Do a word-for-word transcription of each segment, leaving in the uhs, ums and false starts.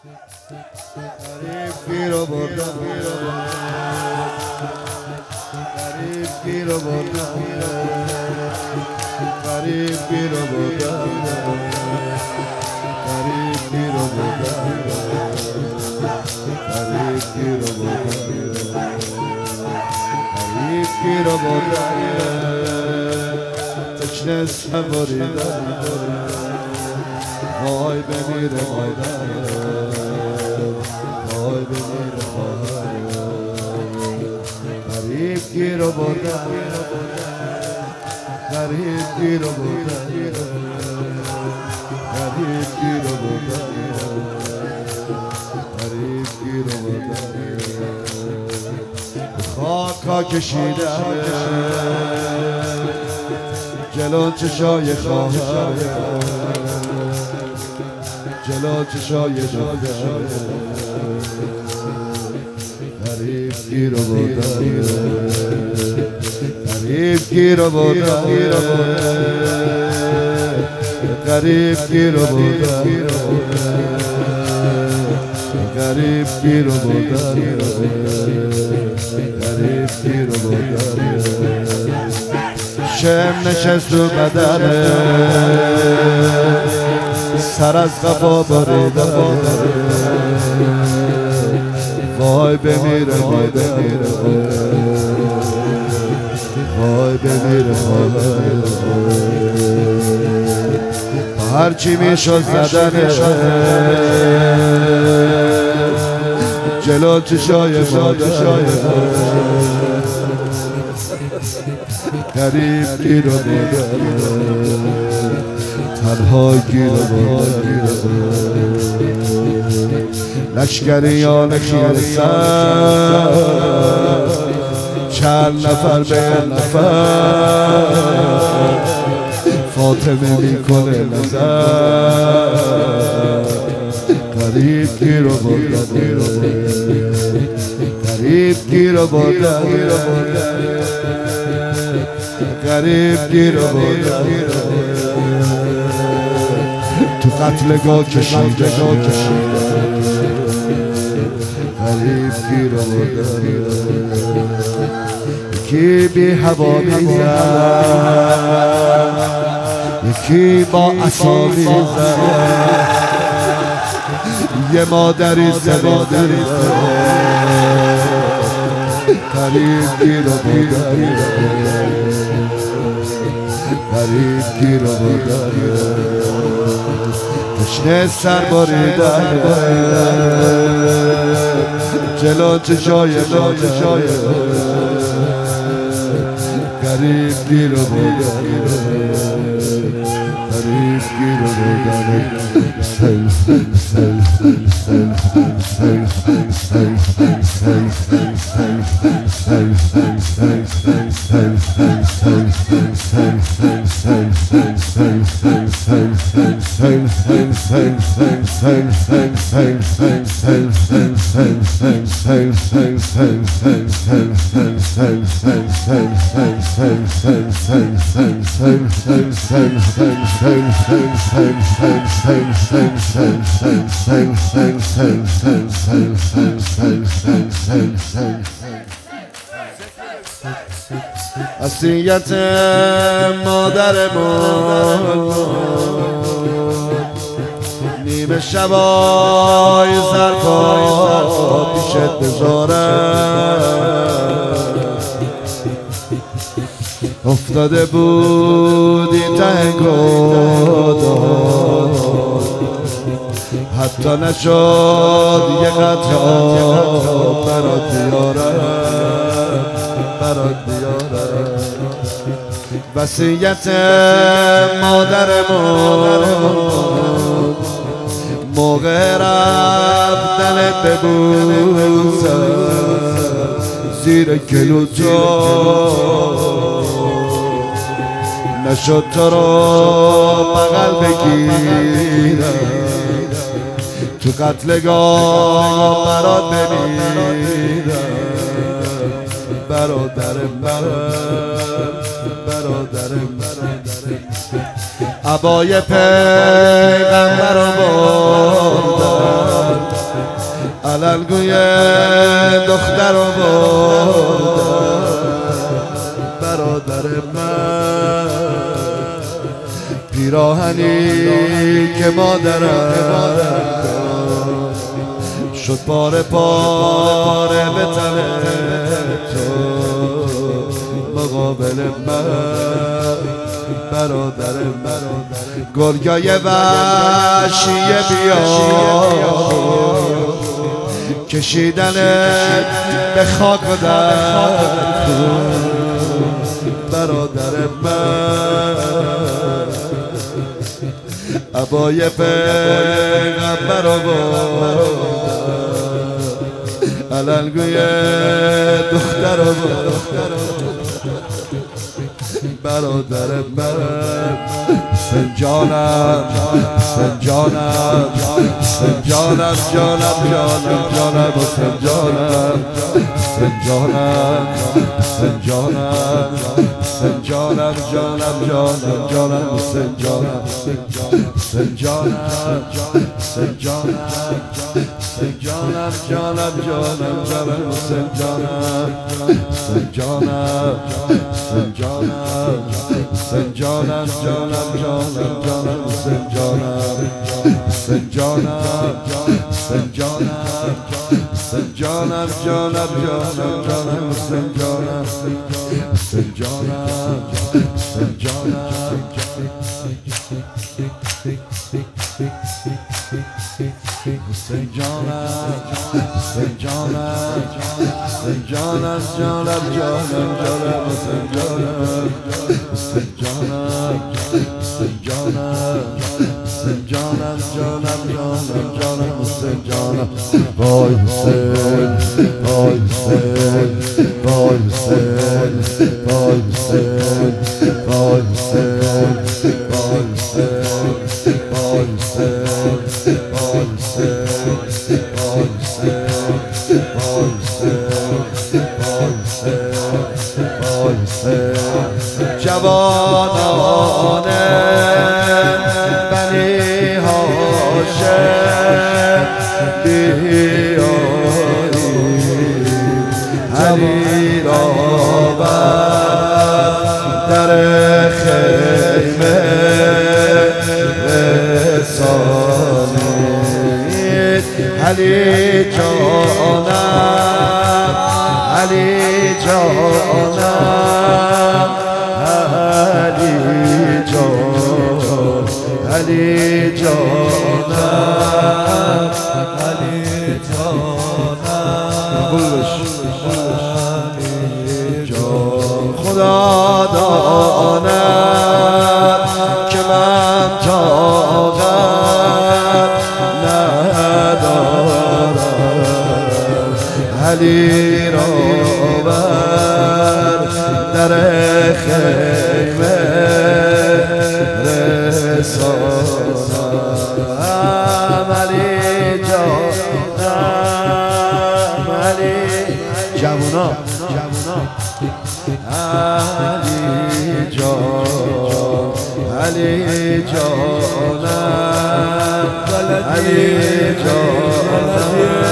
غریب گیرو بردم غریب گیرو بردم غریب گیرو بردم غریب گیرو بردم غریب گیرو بردم غریب گیرو بردم تشنه سوریدم وای بمیره مادر وای بمیره مادر غریب گیرو بردم غریب گیرو بردم غریب گیرو بردم غریب گیرو بردم خاکا کشیدم جلو چشای خواهر جلو چشای دختر غریب گیرو بردم غریب گیرو بردم غریب گیرو بردم غریب گیرو بردم غریب گیرو بردم شم نشست و بدنه سر از قفا بریدم وای بمیره مادر وای بمیره مادر هرچی میشد زدنه جلو چشای مادر غریب گیرو بردم تنها گیرو بردم لشکریان خیرسن چند نفر به نفر فاطمه میکنه نظر غریب گیرو بردم غریب گیرو بردم غریب گیرو بردم تو قتلگاه کشیده غریب گیرو بردم یکی بی هوا میزد یکی با عصا میزد یه مادری زمین غریب گیرو بردم غریب گیرو بردم تشنه سر بریدم جلو چشای مادر غریب گیرو بردم غریب گیرو بردم وصیت مادرمون نیمه شبای ظرفا پیشت بذارم افتاده بودی ته گدا حتی نشد یه قطره آب برات بیارم برات بیارم وصیت مادرمون موقع رفتن ببوسم زیر گلوتو نشد تو رو بغل بگیرم تو قتلگاه برات بمیرم برادرم برادرم عبای پیغمبر رو بردم علنگوی دختر رو بردم برادر من، پیراهنی که مادرم شد پاره پاره به تن تو مقابل من، برادر من. گرگای وحشیه بیا کشیدنت به خاک و درد برادر من. عبای پیغمبر رو علنگوی دختر رو برادر من. سنجانم سنجانم سنجانم جانم جانم جانم و سنجانم سنجانم سنجانم سنجانم جانم جانم جانم و سنجانم سنجانم سنجانم سنجانم جانم جانم جانم و سنجانم سنجانم سنجانم سنجانم جانم جانم جانم و سنجانم سنجانم سنجانم سنجانم جانم جانم جانم و سنجانم سنجانم سنجانم سنجانم سنجانم سنجانم جانم جانم جانم سنجانم سنجانم سنجانم سنجانم جانم جانم جانم سنجانم. وای حسین وای حسین وای حسین وای حسین وای حسین وای حسین وای حسین جوانان بنی هاشم بیایید علی را بر در خیمه رسانید. علی جانم علی جانم علی جان علی جانم علی جانم جان. خدا داند که من طاقت ندارم علی را بر در خیمه رسانم. علی جانم علی جوونا علی جان علی جانم علی جانم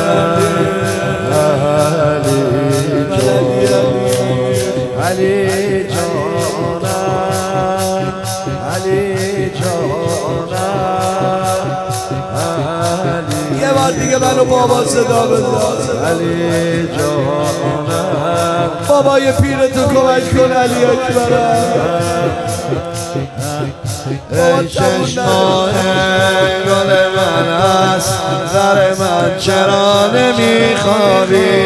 علی جانم علی جانم علی. یه بار دیگه منو بابا صدا بده. علی جانم بابای پیرتو کمک کن علی اکبرم. ای شش ماه گل من است زر من چرا نمیخوابی.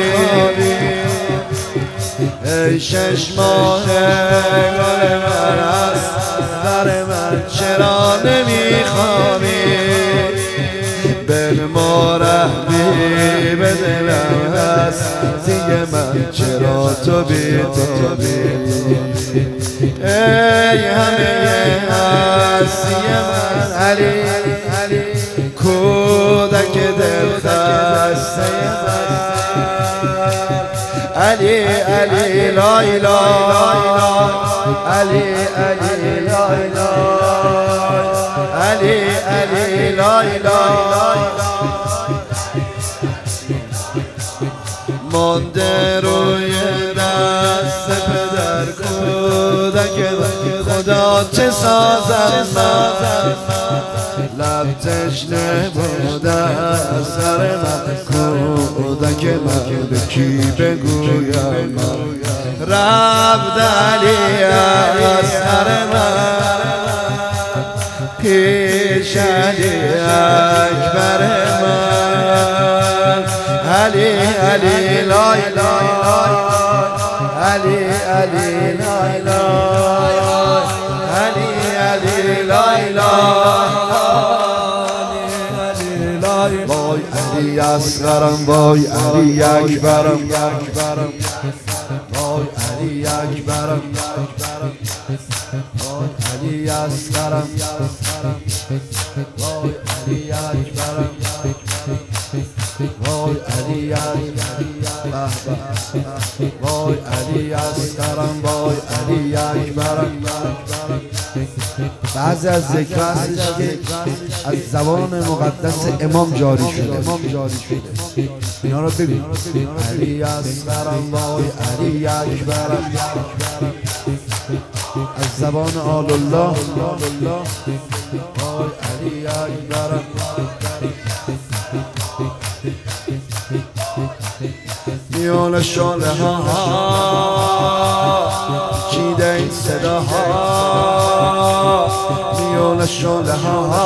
ای شش ماه گل من است زر من چرا نمیخوابی. بنما رحمی به دلم هست دیگه من چرا تو بی تو بی. ای همه هستی من علی کودک دل خسته من علی علی لای لای علی علی لای لای علی علی لای لای مانده روی دست پدر کودک خدا چه سازم من لب تشنه بوده از سر من کودک من به کی بگویم من رفت علی از سر من پیش علی اکبر من علی علی لای لای علی علی لای لای علی علی لای لای وای علی اصغرم وای علی اکبرم وای علی اکبرم وای علی اصغرم وای علی اکبرم وای علی اکبرم وای علی اصغرم وای علی اکبرم. بعضی از ذکر هستش که از زبان مقدس امام جاری شده اینا رو ببین علی اصغرم وای علی اکبرم از زبان آل الله وای علی اکبرم میان شاله ها چیده این صدا ها میان شاله ها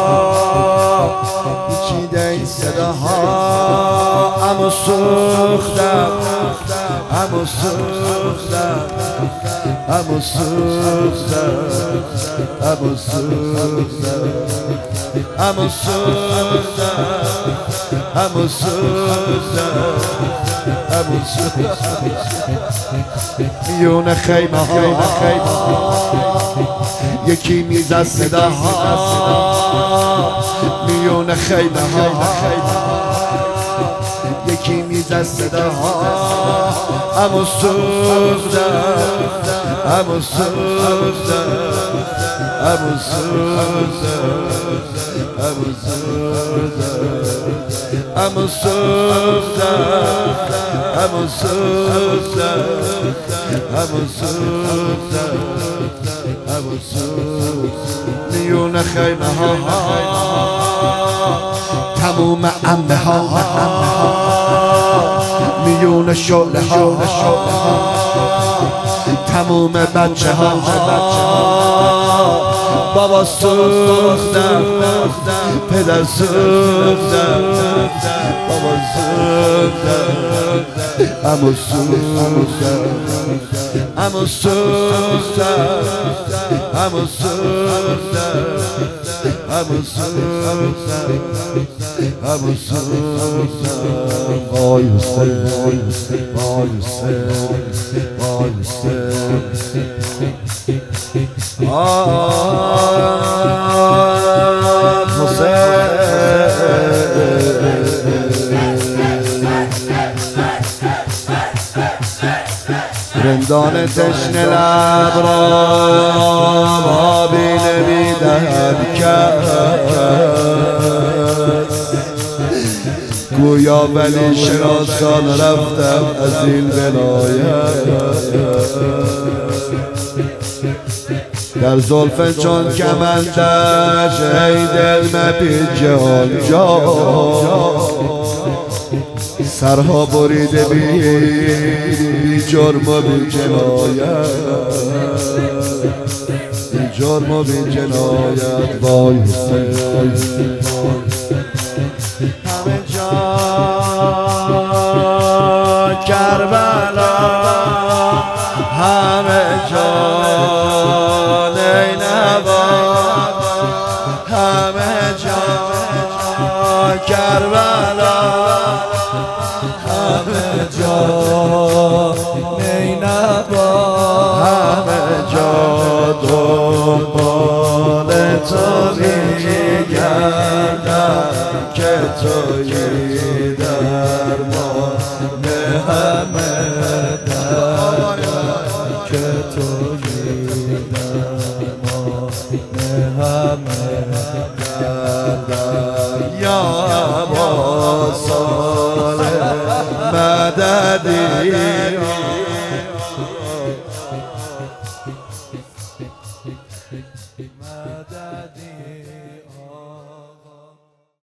چیده این صدا ها امو سوختم امو سوختم امو سوختم امو سوختم امو سوختم امو سوختم امو سوختم میون خیمه ها یکی میزد صدا ها میون خیمه ها یکی میزد صدا ها امو سوختم امو سوختم امو سوختم امو سوختم امو سوختم امو سوختم امو سوختم امو سوختم میون خیمه ها تموم عمه ها میون شعله ها تموم بچه ها بابا سوختم پدر سوختم بابا سوختم امو سوختم امو سوختم امو سوختم امو سوختم امو سوختم وای حسین وای حسین وای حسین وای حسین رندان تشنه لب را آبی نمیدهد کس گویا ولی شناسان رفتم از این ولایت در زلف چون کمندش ای دل مپیچ جهان جا سرها بریده بی بی جرم و بی جنایت بی جرم و بی جنایت وای حسین همه جا کربلا همه جا نینوا همه جا کربلا همه جا نینوا همه جا دنبال تو میگردم که تویی درمان همه درد که تویی درمان همه درد یا ابا صالح مددی مددی